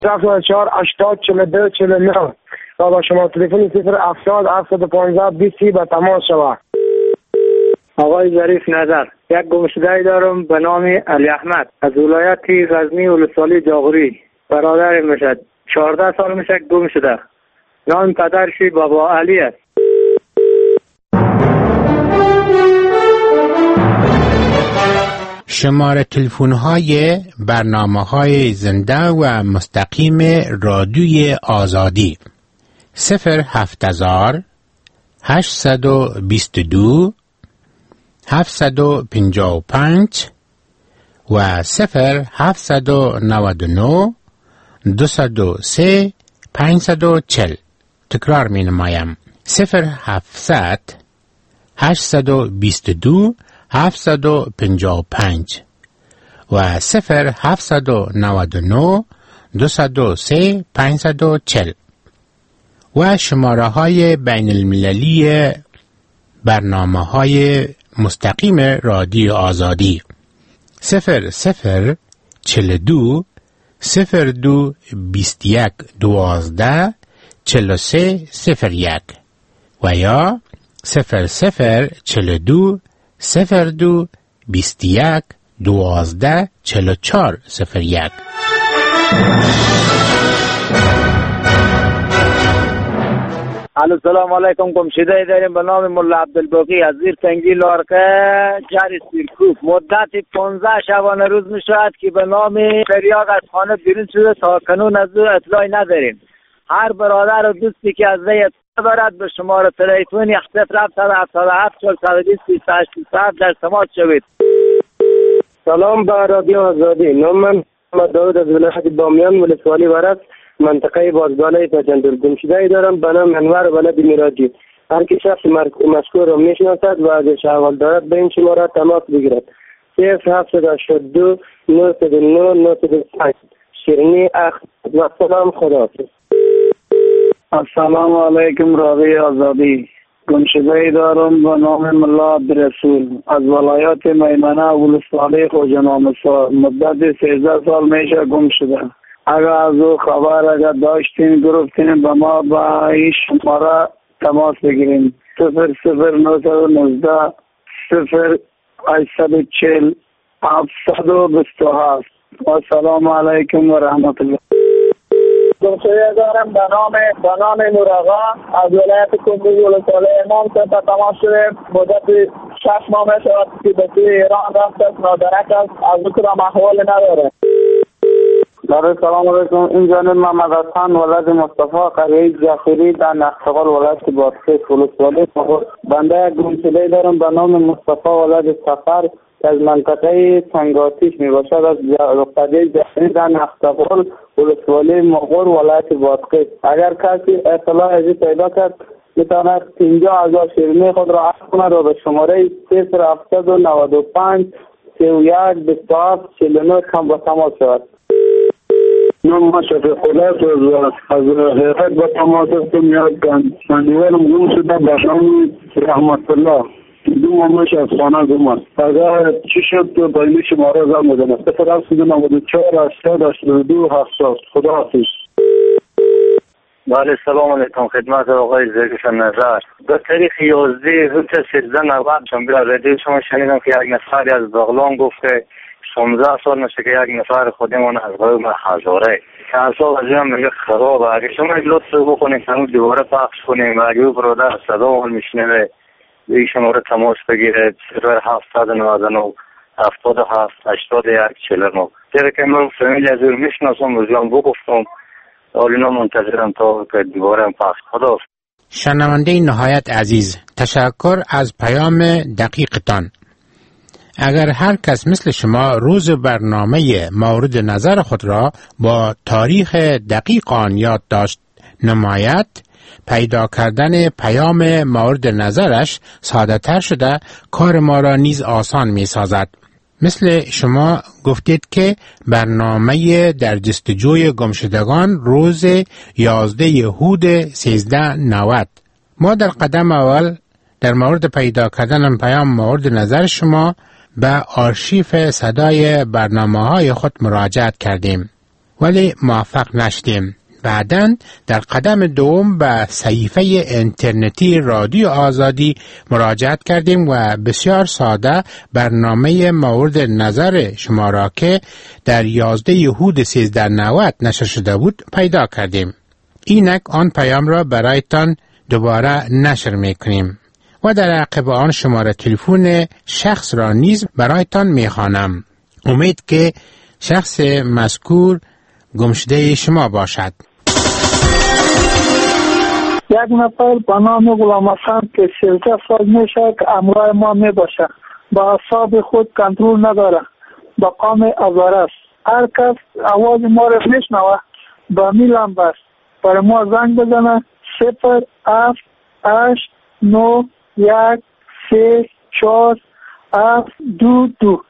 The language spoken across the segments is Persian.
74 80 42 49 و با شما تلفن 070 715 20 به تماس شود. آقای ظریف نظر، یک گمشده دارم به نام علی احمد از ولایت غزنی ولسوالی جاغوری. برادر میشد 14 سال میشه گم شده. نام پدرشی بابا علی است. شماره تلفن‌های برنامه‌های زنده و مستقیم رادیوی آزادی 070 822 755 و 0799 203 540. تکرار می نمایم 0700 822 755 و 0799 203 540 و شماره های بین المللی برنامه های مستقیم رادیو آزادی 0042 02 21 12 43 01 و یا 0042 02 21 12 44 01. سلام علیکم. گمشده داریم به نام ملا عبدالباقی از زیر تنگی لارقه جری سیرکوب. مدت 15 شبانه روز می شود که به نام فریاق از خانه بیرون شده، تا کنون از او اطلاعی نداریم. هر برادر و دوستی که از وی اطلاع دارد به شماره تلفن 0777 420 در تماس شوید. سلام به رادیو آزادی. نام من محمد داود از ولایت بامیان ولسوالی ورس منطقه بازگانه پجندر. گمشده دارم به نام انور ولد میراجی. هر کی شخص مذکور را میشناسد و ازش احوال دارد به این شماره تماس بگیرد. 0782 909 905 شیرینی احمد. و سلام، خداحافظ. السلام علیکم رادیو آزادی. گمشده دارم به نام ملا عبدالرسول از ولایت میمنه ولسوالی خوجنامسار. مدت 13 سال میشه گم شده. اگر از او خبر اگر داشتین گرفتین به ما با این شماره تماس بگیریم 00919 0840 727. و سلام علیکم و رحمت الله. گمشده دارم به نام نوراغا از ولایت کنگو ولسوالی امام سپه تماس شده. مدت 6 ماه می شود که به سوی ایران رفت است، نادرک است، از او احوال نداره. سلام علیکم. این جانب محمد حسن ولد مصطفی قریه جعفری در نختقال ولایت بادغیس ولسوالی. بنده گمشده دارم به نام مصطفی ولد سفر از منطقه سنگاتیش می باشد از قریه جعفری در نختقال ولسوالی مغور ولایت بادغیس. اگر کسی اطلاع ازی پیدا کرد میتواند 50,000 شیرینی خود را عرض کند و به شماره 0795 31 27 49 با تماس شود. نام ما شفیق الله از حقیقت با تماس هستم. یک مندیوانم گم شده به نام رحمت الله. 2 ماهش از خانه گم است. اگر چی شد تو با این شماره زن بزنه 0794 80 82 70. خداحافظ. بله سلام علیکم. خدمت آقای زرگش نظر. در تاریخ 11 روز 1390 شنبه رادیو شما شنیدم که یک نفری از بغلان گفت که 16 سال میشه که یک نفر خودمون از قوم هزاره که اصلا از این میگه خرابه. اگه شما یک لطف بکنید که دوباره پخش کنیم و اگه برادر صدا اون میشنوه به این شماره تماس بگیره 0799 77 81 49. چرا که من فامیل از اون میشناسم و زیان بگفتم حالینا منتظرم تا که دوباره پخش. خدا. شنونده نهایت عزیز، تشکر از پیام دقیقتان. اگر هر کس مثل شما روز برنامه مورد نظر خود را با تاریخ دقیق آن یادداشت نماید، پیدا کردن پیام مورد نظرش ساده تر شده کار ما را نیز آسان می سازد. مثل شما گفتید که برنامه در جستجوی گمشدگان روز 11 اود 1390. ما در قدم اول در مورد پیدا کردن پیام مورد نظر شما به آرشیف صدای برنامه‌های خود مراجعت کردیم ولی موفق نشدیم. بعداً در قدم دوم به صحیفه اینترنتی رادیو آزادی مراجعت کردیم و بسیار ساده برنامه مورد نظر شما را که در 11 یهود 1390 نشر شده بود پیدا کردیم. اینک آن پیام را برایتان دوباره نشر میکنیم و در عقب آن شماره تلفن شخص را نیز برایتان میخوانم. امید که شخص مذکور گمشده شما باشد. یک نفر به نام غلام حسن که 13 سال میشه که همراه ما میباشه، با اعصاب خود کنترل نداره، با قام آواره است. هر کس آواز ما را میشنوه با می لمبه برای ما زنگ بزنه 07891347222.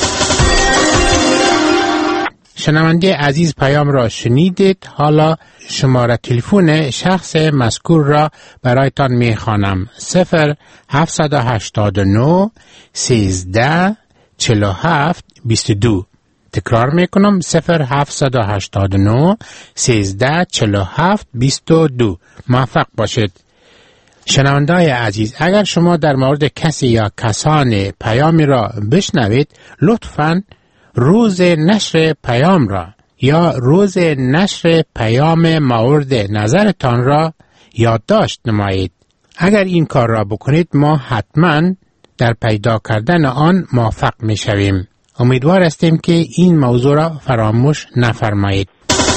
شنونده عزیز پیام را شنیدید. حالا شماره تلفن شخص مذکور را برایتان میخوانم. 0789 13 47 22. تکرار میکنم 0789 13 47 22. موفق باشید. شنونده‌های عزیز، اگر شما در مورد کسی یا کسان پیامی را بشنوید، لطفاً روز نشر پیام را یا روز نشر پیام مورد نظرتان را یادداشت نمایید. اگر این کار را بکنید ما حتما در پیدا کردن آن موفق می شویم. امیدوار هستیم که این موضوع را فراموش نفرمایید.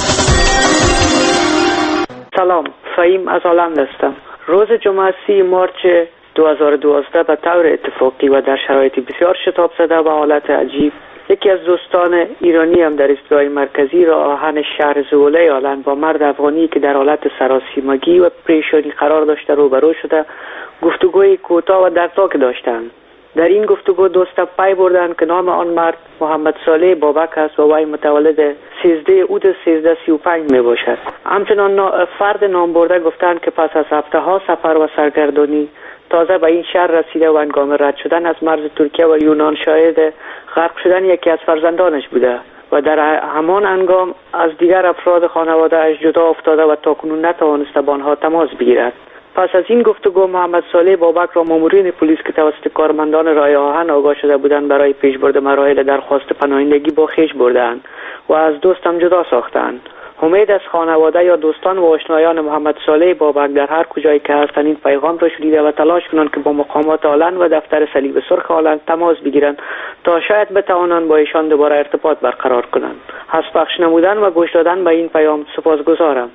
سلام، فهیم از هلند هستم. روز جمعه 30 مارچ 2012 به طور اتفاقی و در شرایط بسیار شتاب زده و حالت عجیب، یکی از دوستان ایرانی هم در ایستگاه مرکزی راه آهن شهر زغله هلند با مرد افغانی که در حالت سراسیمگی و پریشانی قرار داشته روبرو شده گفتگوی کوتاه و دردناک داشتند. در این گفتگو دوستا پی بردند که نام آن مرد محمد صالح بابک است و وی متولد 13 اود 1335 می باشد. همچنان فرد نام برده گفتند که پس از هفته ها سفر و سرگردانی تازه به این شهر رسیده و هنگام رد شدن از مرز ترکیه و یونان شاهد غرق شدن یکی از فرزندانش بوده و در همان هنگام از دیگر افراد خانواده اش جدا افتاده و تاکنون نتوانسته با آنها تماس بگیرد. پس از این گفتگو محمد صالح بابک را مامورین پلیس که توسط کارمندان راه آهن آگاه شده بودند برای پیشبرد مراحل درخواست پناهندگی با خویش بردند و از دوستم جدا ساختند. امید از خانواده یا دوستان و آشنایان محمد صالح بابک در هر کجایی که هستند این پیغام را شنیده و تلاش کنند که با مقامات هلند و دفتر صلیب سرخ هلند تماس بگیرند تا شاید بتوانند با ایشان دوباره ارتباط برقرار کنند. از پخش نمودن و گوش دادن به این پیام سپاسگزارم.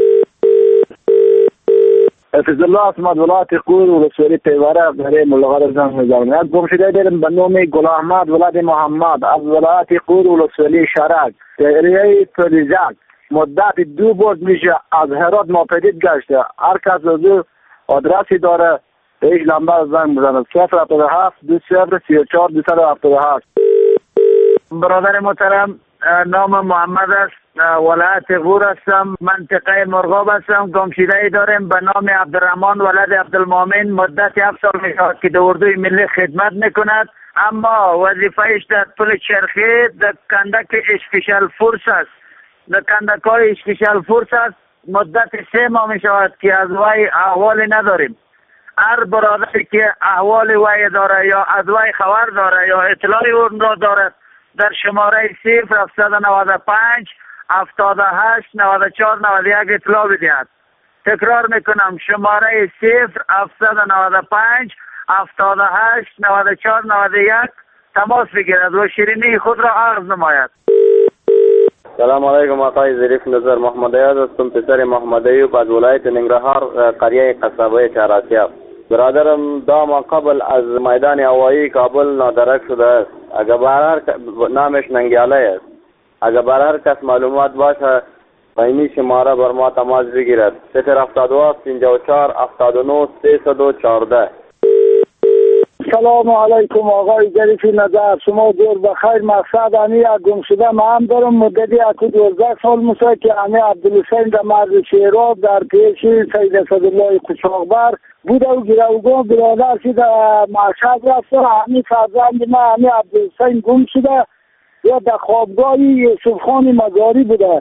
حفظ الله اسمت ولایت قور و رسولی پیوره برای ملاقات زنگ می‌زنم. گمشده دارم به نام گل احمد ولد محمد از ولایت قور و رسولی شرق اریای پلیزک. مدت 2 بار میشه از هرات ناپدید گشته. هر کس از او آدرسی داره به ایش لمبه زنگ بزنه 077 20 34 277. برادر محترم، نام محمد است، ولایت غور هستم، منطقه مرغاب هستم. گمشده ای داریم به نام عبدالرحمن ولد عبدالمؤمن. مدت 7 سال میشه که در اردوی ملی خدمت میکند، اما وظیفهش در پل چرخی در کندک اسپیشال فورس است. در کندکای اسپیشال فورس است. مدت 3 ماه می شود که از وی احوالی نداریم. هر برادری که احوال وی داره یا از وی خبر داره یا اطلاعی اون را دارد در شماره 0795 78 94 91 اطلاع بدهد. تکرار میکنم شماره 0795 78 94 91 تماس بگیرد و شیرینی خود را عرض نماید. سلام علیکم، آقای ظریف نظر محمد ایاز هستم، پسر محمد ایوب از ولایت ننگرهار، قریه قصبه چهارآسیاب. برادرم دام قبل از میدان هوایی کابل نادرک شده است. اگر برای نامش ننگیاله است. اگر برای هر کس معلومات باشه به این شماره بر ما تماس بگیرد 077 54 79 314. سلام علیکم آقای ظریف نظر، شما دور بخیر. مقصد همی گم شده ما هم دارم. مدتی 12 سال میشه که همی عبدالحسین در مرز شیراب در پیش سید اسدالله قشاقبر بوده و گروگان برادر که در مشهد رفته. همی فرزند ما همی عبدالحسین گم شده یا در خوابگاه یوسف خان مزاری بوده.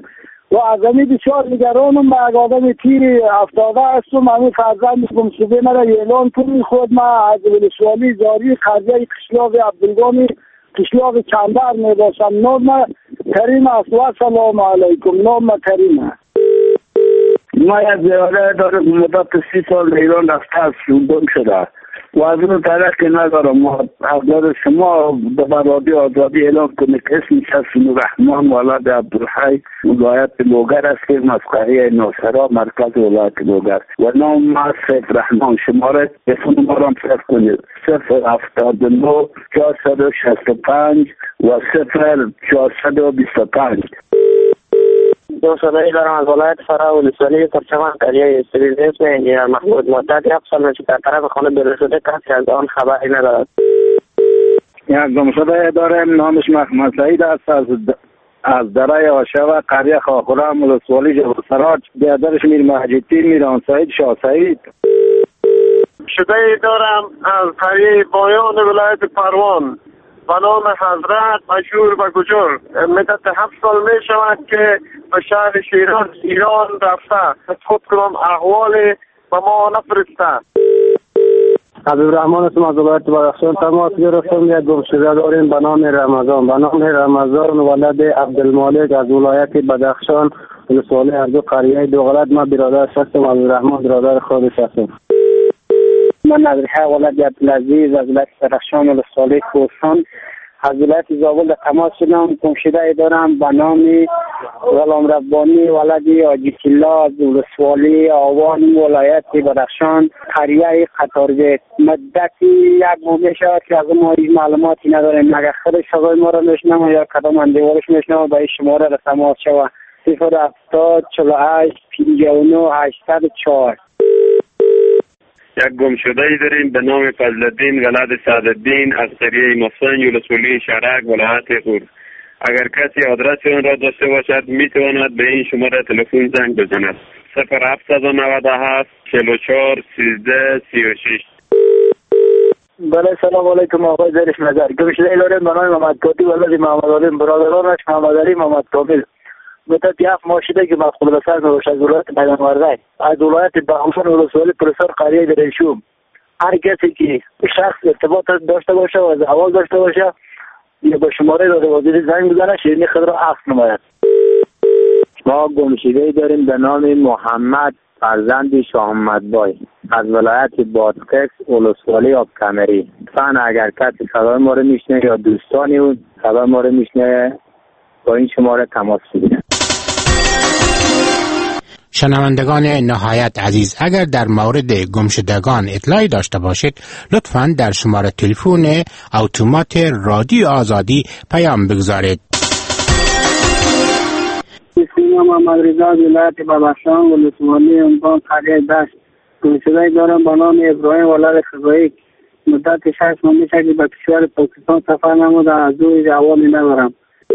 و از همین بسیار نگرانم. با یک آدم پیر افتاده هستم. همین فرزند گمشده مرا اعلان کنی خود ما از ولسوالی زاری قضیه قشلاق عبدالگانی قشلاق چندر می باشم. نام کریم است و سلام علیکم. نام کریم است. ما یک زیاره داره مدت 30 سال ایران رفته از گم شده و از اون طرف که ندارم. اولاد شما به رادیو آزادی اعلان کنه که اسمش حسن رحمان ولد عبدالحی ولایت لوگر است که مسقعی ناصرا مرکز ولایت لوگر و نام ما سید رحمان. شماره تلفن ما را صرف کنید 079 465 و 0425. دو صدایی دارم از ولایت فرا ولسوالی ترچمان قریه استریز اسم انجینر محمود مدت 7 سال میشه در طرف خانه برسده کسی از آن خبری ندارد. یک گمشده دارم نامش محمد سعید است از درای آشه و قریه خاخورم ولسوالی جبل سراج. بیادرش میر مهجدی میران سعید شاه سعید. شده دارم از قریه بایان ولایت پروان به نام حضرت مشهور و گجر. مدت 7 سال می شود که به شهر شیراز ایران رفته. خود کنم احوال به ما نفرسته. عبدالرحمن اسم از ولایت بدخشان تماس گرفتم. یک گمشده داریم به نام رمضان ولد عبدالمالک از ولایت بدخشان ولسوالی اردو قریه دوغلط. ما برادرش هستم. عبدالرحمن برادر خودش هستم. من از ولایت عبدالعزیز از ولایت بدخشان ولسوالی کوهستان از ولایت زابل تماس شدم. گمشده دارم به نام غلام ربانی ولد حاجی الله از ولسوالی آوان ولایت بدخشان قریه قطاربیت. مدتی یک ماه میشود که از ما هیچ معلوماتی نداریم. مگر خود صدای ما را میشنوم یا کدام اندیوارش میشنوم به این شماره را تماس شود 070 48 59 804. یک گمشده ای داریم به نام فضلالدین ولد سعدالدین از قریه مفسنج ولسوالی شرک ولایت غور. اگر کسی آدرس آن را داشته باشد میتواند به این شماره تلفن زنگ بزند 0797 44 13 36. بله سلام علیکم آقای زرش نظر. گمشده ای داریم به نام محمد کاتی ولد محمد علیم برادرانش محمد علی محمد کامل. مدت 7 ماه شده که مسئول به سر نوشت از ولایت میدان ورزای از ولایت بغلان ولسوالی پرسر قریه درنشوم. هر کسی که شخص ارتباط داشته باشه و از احوال داشته باشه یا به شماره داده وزیر زنگ بزنه شیرینی خود را عکس نماید. ما گمشده داریم به نام محمد فرزند شاه محمدبای از ولایت بادغیس ولسوالی آبکمری. فن اگر کسی صدای ما رو میشنه یا دوستانی اون صدای ما رو میشنه با این شماره تماس بگیرن. شنوندگان نهایت عزیز، اگر در مورد گمشدگان اطلاعی داشته باشید لطفاً در شماره تلفن اتومات رادیو آزادی پیام بگذارید. اسم محمد رضا از ولایت بدخشان ولسوالی امکان قریه دشت. گمشده دارم به نام ابراهیم ولد خزایی. مدت 6 ماه میشه که به کشور پاکستان سفر نموده. از دوی احوالی ندارم.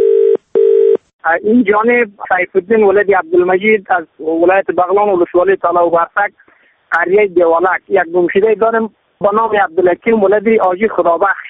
این جانب سیف الدین ولد عبدالمجید از ولایت بغلان ولسوالی طلا و برسک قریه دیوالک. یک گمشده داریم به نام عبدالحکیم ولد آجی خدابخش.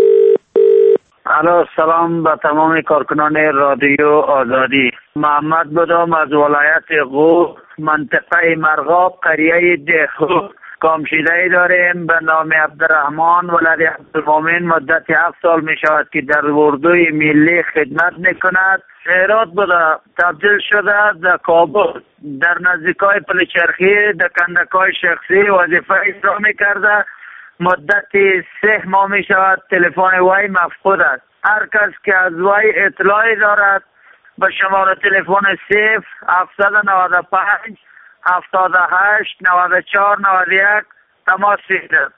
الو سلام به تمام کارکنان رادیو آزادی. محمد بودم از ولایت غور منطقه مرغاب قریه دهخو. گمشده داریم به نام عبدالرحمن ولد عبدالمؤمن. مدت 7 سال می شود که در اردوی ملی خدمت می کند. هرات بوده تبدیل شده در کابل در نزدیکای پلچرخی در کندکای شخصی وظیفه اجرا می کرده. مدت 3 ماه می شود تلفن وی مفقود است. هر کس که از وی اطلاعی دارد به شماره تلفن 0795 78 94 91 تماس بگیرد.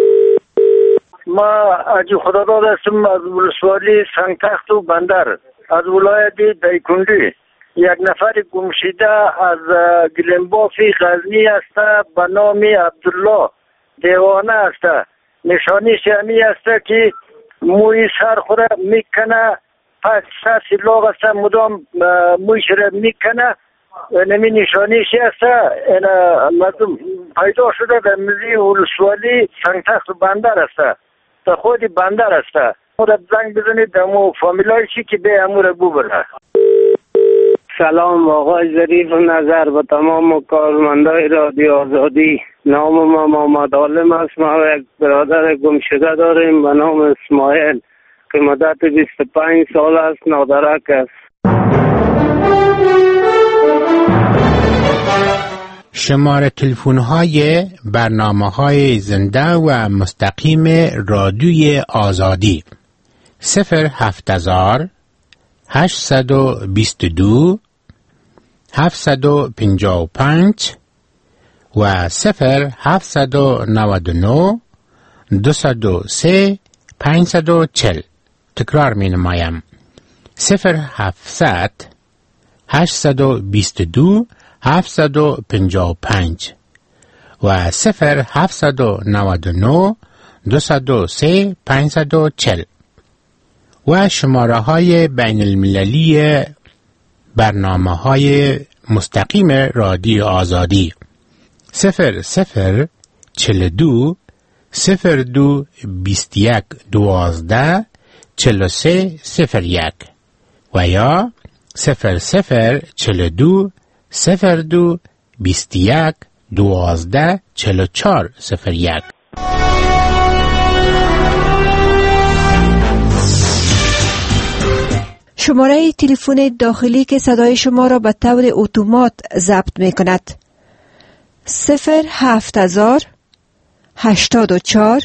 ما اجی خداداد هستم از ولسوالی سنگتخت و بندر از ولایت دایکنډي. یک نفر گمشده از گلنبافی غزنی است به نام عبدالله دیوانه است. نشانیش همی است که موی سر خود میکنه پس سر سلاغ است مدام مویش را میکنه. نمی نشانیش است مردم پیدا شده در ملی ولسوالی سنگتخت و بندر است. تا خود بندر است. خودت زنگ بزنید دمو فامیلایشی که به امور ببره. سلام آقای ظریف نظر و تمام کارمندای رادیو آزادی. نام ما محمد عالم است. ما یک برادر گمشده داریم به نام اسماعیل که مدت 25 سال است نادرک است. شماره تلفن های برنامه های زنده و مستقیم رادیوی آزادی 070 822 755 و 0799 203 540. تکرار می نمایم 0700 822 755 و 0799 203 540 و شماره های بین المللی برنامه های مستقیم رادیو آزادی 0042 02 21 12 43 01 و یا 0042 02 21 12 44 01. شماره تلفن داخلی که صدای شما را به طور اتومات ضبط می کند 070 84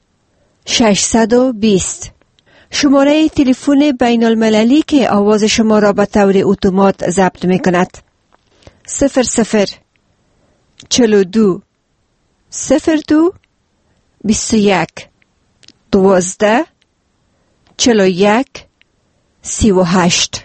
620. شماره تلفن بین المللی که آواز شما را به طور اتومات ضبط می کند 00 42 02 21 12 41 38.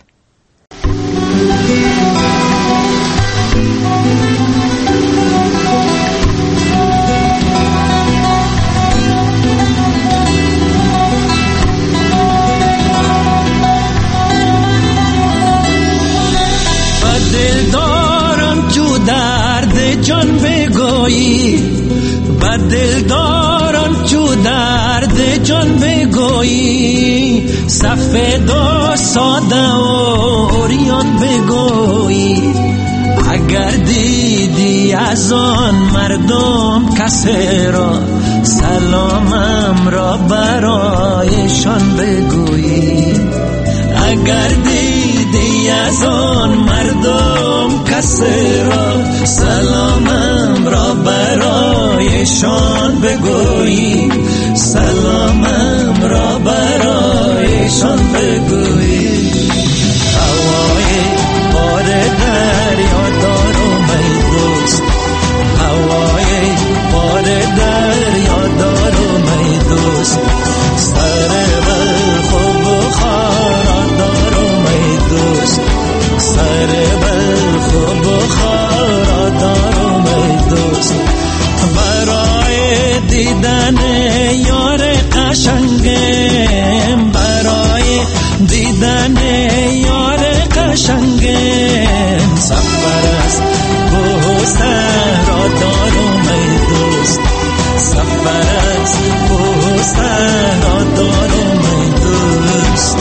دل دارم جو درد جان بگویی، بر دل دارم جو درد جان بگویی، سفید و ساده و اوریان بگویی. اگر دیدی از آن مردم کسی را، سلامم را برایشان بگویی. اگر دیدی از آن مردم کسی را، سلامم را برایشان بگویی. سلامم را برایشان بگویی. هوای بار دریا دارم ای دوست، هوای بار دریا دارم ای دوست. سر بلخ و بخارا دارم ای دوست، سر بلخ و بخارا دارم ای دوست. برای دیدن یار قشنگم، برای دیدن یار قشنگم، سفر است به صحرا دارم ای دوست، سفر است به صحرا دارم ای دوست.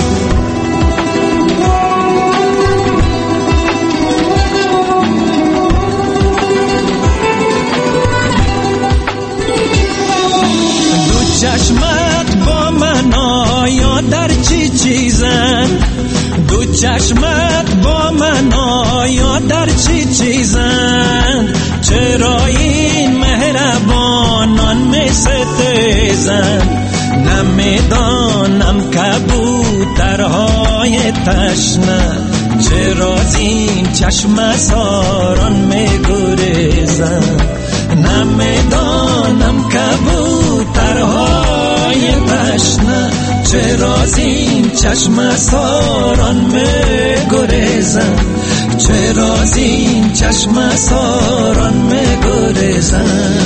چشمت با من آیا در چی چیزن، دو چشمت با من آیا در چی چیزن، چرا این مهربانان می ستیزن. نمیدانم کبوترهای تشنه چرا این چشم ساران می گریزن. نمیدانم کبوترهای تشنه چرا این چشم ساران می گریزن، چرا این چشم ساران می گریزن.